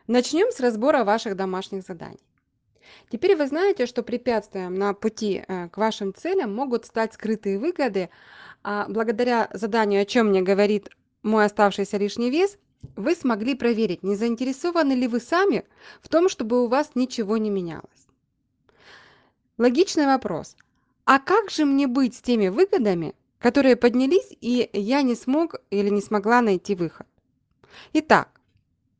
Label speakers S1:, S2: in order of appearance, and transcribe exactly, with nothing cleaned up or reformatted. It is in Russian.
S1: Начнем с разбора ваших домашних заданий. Теперь вы знаете, что препятствием на пути э, к вашим целям могут стать скрытые выгоды, а благодаря заданию, о чем мне говорит мой оставшийся лишний вес, вы смогли проверить, не заинтересованы ли вы сами в том, чтобы у вас ничего не менялось. Логичный вопрос. А как же мне быть с теми выгодами, которые поднялись, и я не смог или не смогла найти выход? Итак,